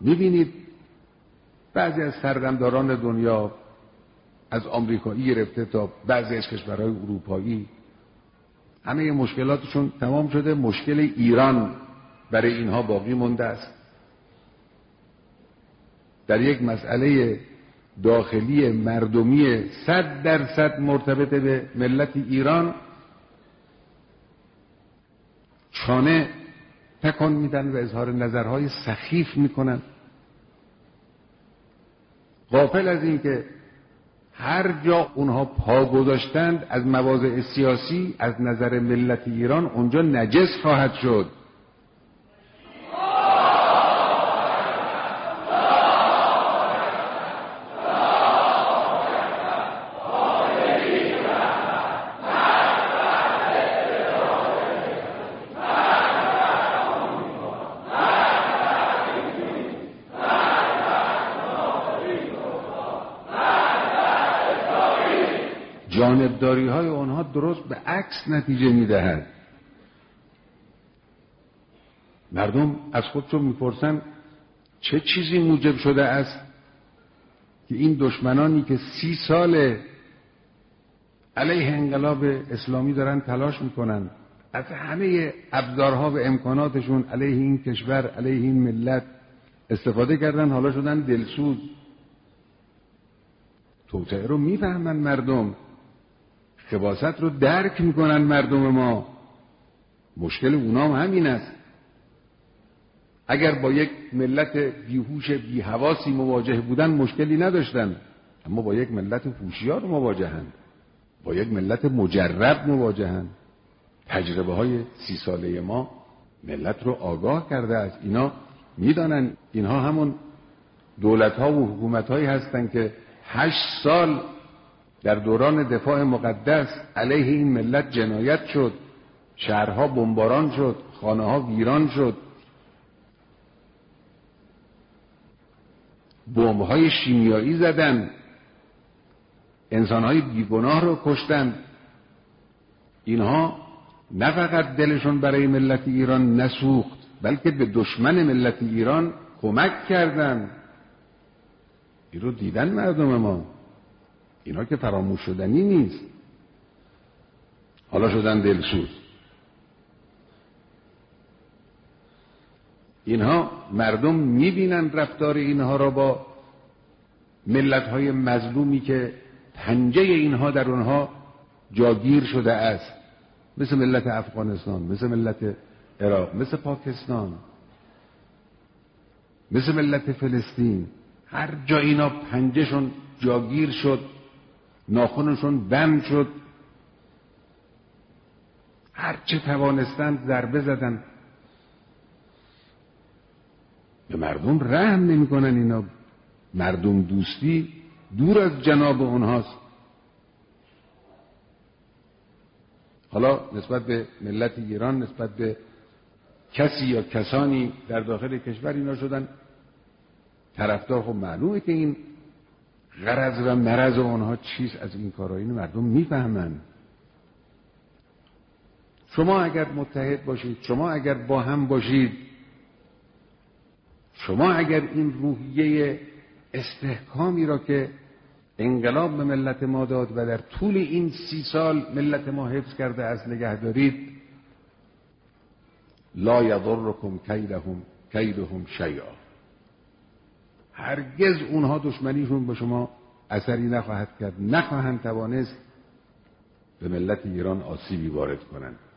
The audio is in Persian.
میبینید بعضی از سرگرمداران دنیا، از آمریکایی گرفته تا بعضی از کشورهای اروپایی، همه مشکلاتشون تمام شده، مشکل ایران برای اینها باقی مونده است. در یک مسئله داخلی مردمی 100% مرتبط به ملت ایران چانه تکان میدن و اظهار نظرهای سخیف میکنن، غافل از این که هر جا اونها پا گذاشتند از مواضع سیاسی از نظر ملت ایران اونجا نجس خواهد شد. جانبداری های آنها درست به عکس نتیجه میدهد. مردم از خودشون میپرسن چه چیزی موجب شده است که این دشمنانی که 30 سال علیه انقلاب اسلامی دارن تلاش میکنن، از همه ابزارها و امکاناتشون علیه این کشور، علیه این ملت استفاده کردن، حالا شدن دلسوز. توطئه رو میفهمن مردم، خباثت رو درک میکنن مردم ما. مشکل اونام همین است. اگر با یک ملت بیهوش بی‌حواسی مواجه بودن مشکلی نداشتن، اما با یک ملت هوشیار مواجهند، با یک ملت مجرب مواجهند. تجربه های 30 ساله ما ملت رو آگاه کرده است. اینا میدانن اینها همون دولت ها و حکومت هایی هستند که 8 سال در دوران دفاع مقدس علیه این ملت جنایت شد، شهرها بمباران شد، خانه ها ویران شد، بمب‌های شیمیایی زدن، انسان‌های بیگناه رو کشتن. اینها نه فقط دلشون برای ملت ایران نسوخت، بلکه به دشمن ملت ایران کمک کردن. این رو دیدن مردم ما. اینا که فراموش شدنی نیست. حالا شدن دلسوز. اینها مردم میبینن رفتار اینها را با ملت‌های مظلومی که پنجه اینها در اونها جاگیر شده است، مثل ملت افغانستان، مثل ملت عراق، مثل پاکستان، مثل ملت فلسطین. هر جا اینا پنجهشون جاگیر شد، ناخنشون بند شد، هر چه توانستند ضربه زدن. به مردم رحم نمی کنن. اینا مردم دوستی دور از جناب اونهاست. حالا نسبت به ملت ایران، نسبت به کسی یا کسانی در داخل کشور اینا شدن طرفدار. خب معلومه که این غرض و مرض اونها چیست از این کارها. این مردم میفهمن. شما اگر متحد باشید، شما اگر با هم باشید، شما اگر این روحیه استحکامی را که انقلاب به ملت ما داد و در طول این 30 سال ملت ما حفظ کرده است نگه دارید، لا یضرکم کیدهم شیئا، هرگز اونها دشمنیشون به شما اثری نخواهد کرد، نخواهند توانست به ملت ایران آسیبی وارد کنند.